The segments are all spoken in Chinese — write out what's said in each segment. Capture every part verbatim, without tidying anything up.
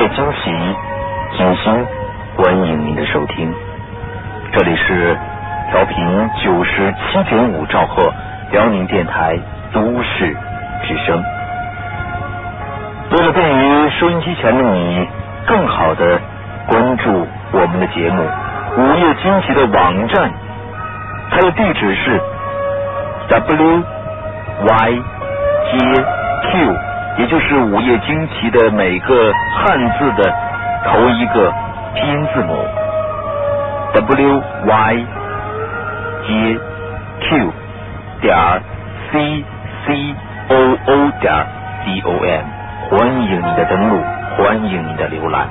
夜惊喜，金星，欢迎您的收听。这里是调频九十七点五兆赫辽宁电台都市之声。为了便于收音机前的你更好的关注我们的节目，午夜惊奇的网站，它的地址是 W Y J Q， 也就是午夜惊奇的每个汉字的头一个拼音字母 W Y J Q 点 C C O O 点 D O M， 欢迎你的登录，欢迎你的浏览。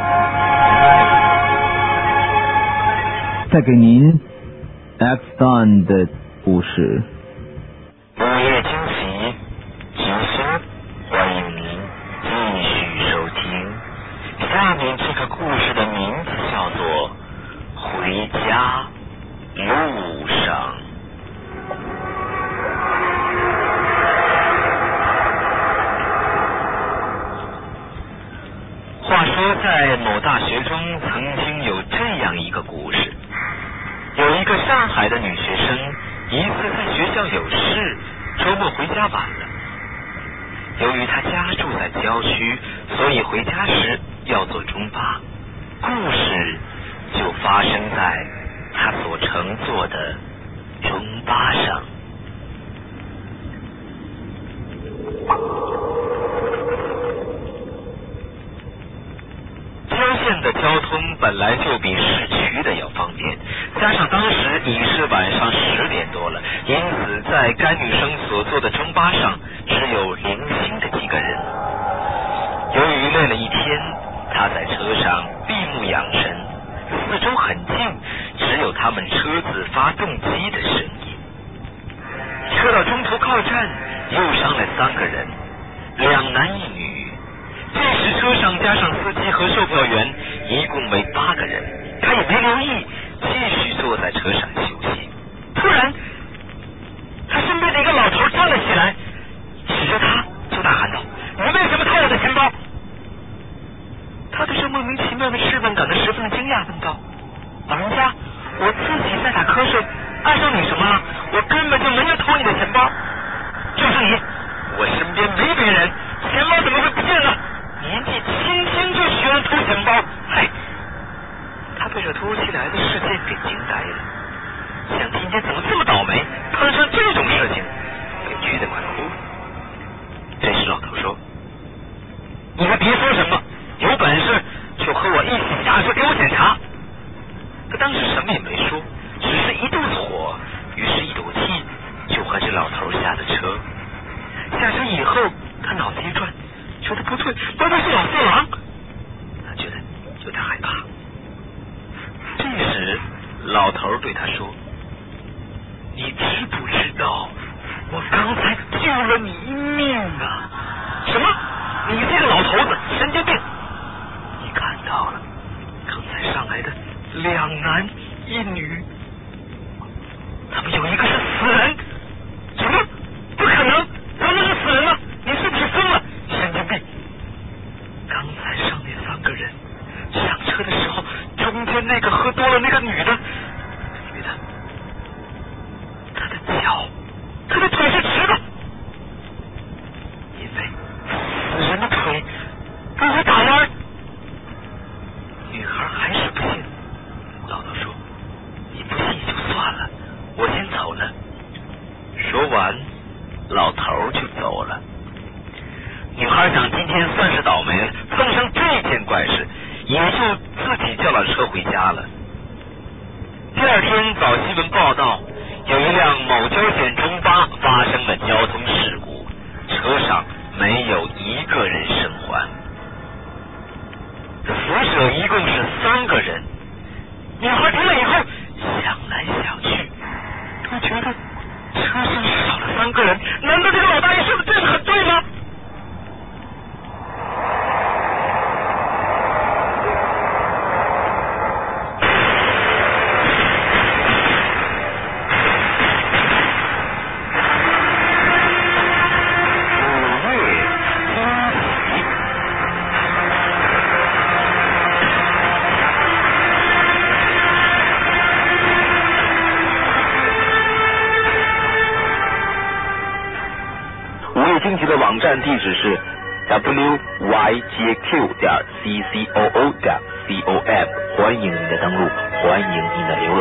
带给您 X Done 的故事。 午夜惊奇，金星，欢迎您继续收听。下面这个故事的名字叫做《回家路上》。话说，在某大学中曾经有这样一个故事，有一个上海的女学生，一次在学校有事，周末回家晚了。由于她家住在郊区，所以回家时要坐中巴。故事就发生在她所乘坐的中巴上。郊县的交通本来就比市区的要方便，加上当时已是晚上十点多了，因此在该女生所坐的中巴上只有零星的几个人。由于累了一天，她在车上闭目养神，四周很静，只有他们车子发动机的声音。车到中途靠站，又上来三个人，两男一女。这时车上加上司机和售票员，一共为八个人。他也没留意，继续坐在车上休息。突然，他身边的一个老头站了起来，指着他就大喊道：“你为什么偷我的钱包？”他对这莫名其妙的质问感到十分的惊讶，问道：“老人家，我自己在打瞌睡，碍上你什么了？我根本就没有偷你的钱包。”“就是你，我身边没别人，钱包怎么会不见了？年纪轻轻就学人偷钱包，嗨！”他被这突如其来的事件给惊呆了，想今天怎么这么倒霉，碰上这种事情，委屈得快哭了。这时老头说：“你们别说什么，有本事就和我一起下车给我检查。”他当时什么也没说，只是一肚子火，于是一赌气就和这老头下了车。下车以后，他脑子一转，觉得不对，不会是老色狼？他觉得有点害怕。这时老头对他说：“你知不知道我刚才救了你一命啊？”“什么？你这个老头子，神经病！你看到了刚才上来的两男一女，他们有一个是死人。”“什么？不可能，怎么是死人呢？你是不是疯了？神经病！刚才上那三个人上车的时候，中间那个喝多了那个女的，女的，她的脚，她的腿是直的，因为死人的腿不会打弯。”女孩还是不信。老头说：“你不信就算了，我先走了。”说完，老头就走了。女孩想今天算是倒霉了，碰上这件怪事，也就自己叫了车回家了。第二天早新闻报道，有一辆某郊县中巴发生了交通事故，车上没有一个人生还，死者一共是三个人。女孩听了以后想来想去，都觉得车上少了三个人，难道这个老大爷说的真是很对吗？午夜惊喜， 最惊奇的网站地址是 w y j q 点 c c o o 点 com， 欢迎您的登录，欢迎您的浏览。